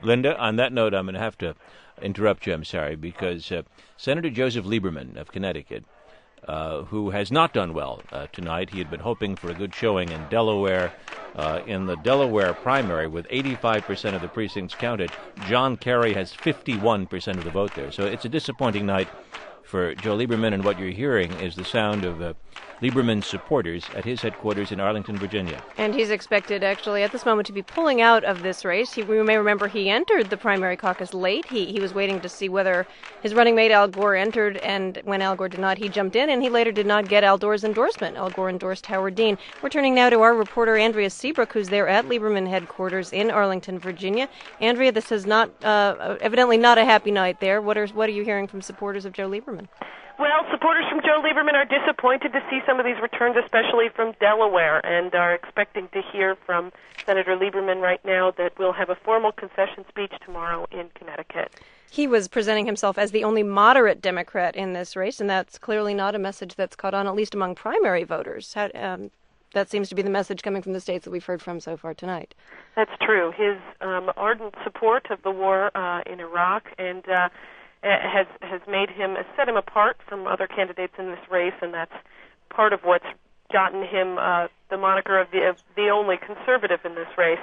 Linda, on that note, I'm going to have to interrupt you, I'm sorry, because Senator Joseph Lieberman of Connecticut, who has not done well tonight. He had been hoping for a good showing in Delaware. In the Delaware primary, with 85% of the precincts counted, John Kerry has 51% of the vote there. So it's a disappointing night for Joe Lieberman, and what you're hearing is the sound of Lieberman's supporters at his headquarters in Arlington, Virginia. And he's expected, actually, at this moment to be pulling out of this race. We may remember he entered the primary caucus late. He was waiting to see whether his running mate Al Gore entered, and when Al Gore did not, he jumped in, and he later did not get Al Gore's endorsement. Al Gore endorsed Howard Dean. We're turning now to our reporter, Andrea Seabrook, who's there at Lieberman headquarters in Arlington, Virginia. Andrea, this is not evidently not a happy night there. What are you hearing from supporters of Joe Lieberman? Well, supporters from Joe Lieberman are disappointed to see some of these returns, especially from Delaware, and are expecting to hear from Senator Lieberman right now that we'll have a formal concession speech tomorrow in Connecticut. He was presenting himself as the only moderate Democrat in this race, and that's clearly not a message that's caught on, at least among primary voters. That seems to be the message coming from the states that we've heard from so far tonight. That's true. His ardent support of the war in Iraq and has made him, set him apart from other candidates in this race, and that's part of what's gotten him the moniker of the only conservative in this race.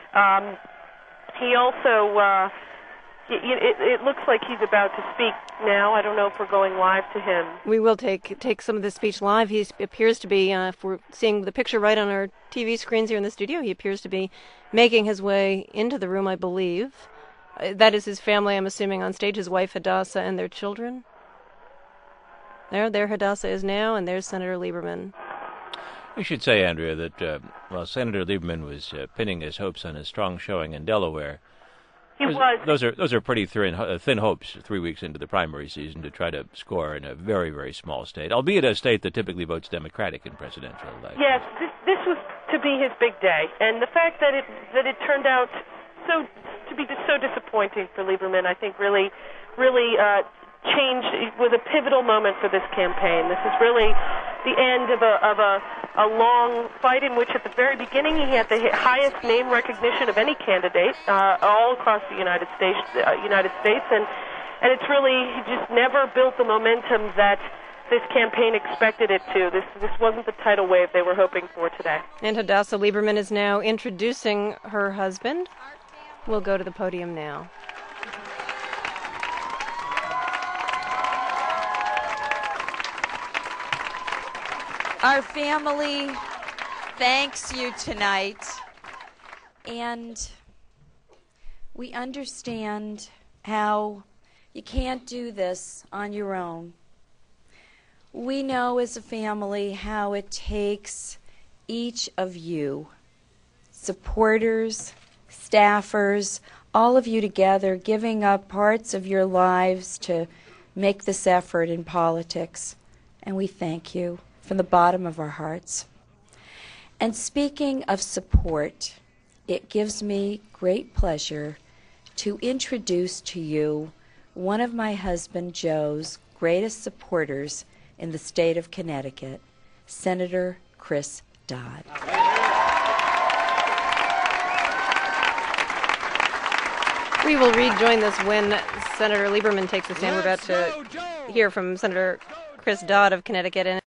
He also, it looks like he's about to speak now. I don't know if we're going live to him. We will take some of the speech live. He appears to be, if we're seeing the picture right on our TV screens here in the studio, he appears to be making his way into the room, I believe. That is his family, I'm assuming, on stage, his wife Hadassah and their children. There Hadassah is now, and there's Senator Lieberman. We should say, Andrea, that while Senator Lieberman was pinning his hopes on his strong showing in Delaware, those are pretty thin hopes 3 weeks into the primary season to try to score in a very, very small state, albeit a state that typically votes Democratic in presidential elections. Yes, this was to be his big day, and the fact that it turned out to be so disappointing for Lieberman, I think really changed. It was a pivotal moment for this campaign. This is really the end of a long fight in which at the very beginning he had the highest name recognition of any candidate all across the United States, and it's really, he just never built the momentum that this campaign expected it to. This wasn't the tidal wave they were hoping for today. And Hadassah Lieberman is now introducing her husband. We'll go to the podium now. Our family thanks you tonight, and we understand how you can't do this on your own. We know as a family how it takes each of you, supporters, staffers, all of you together, giving up parts of your lives to make this effort in politics. And we thank you from the bottom of our hearts. And speaking of support, it gives me great pleasure to introduce to you one of my husband Joe's greatest supporters in the state of Connecticut, Senator Chris Dodd. We will rejoin this when Senator Lieberman takes the stand. We're about to hear from Senator Chris Dodd of Connecticut.